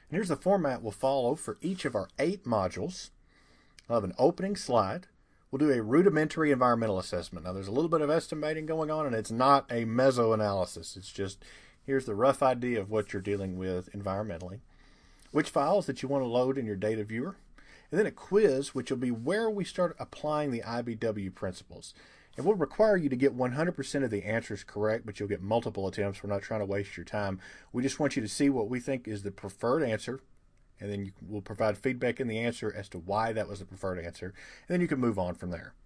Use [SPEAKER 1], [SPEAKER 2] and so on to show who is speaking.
[SPEAKER 1] And here's the format we'll follow for each of our 8 modules. I'll have an opening slide. We'll do a rudimentary environmental assessment. Now, there's a little bit of estimating going on, and it's not a meso-analysis. It's just, here's the rough idea of what you're dealing with environmentally, which files that you want to load in your data viewer, and then a quiz, which will be where we start applying the IBW principles. It will require you to get 100% of the answers correct, but you'll get multiple attempts. We're not trying to waste your time. We just want you to see what we think is the preferred answer, and then we'll provide feedback in the answer as to why that was the preferred answer, and then you can move on from there.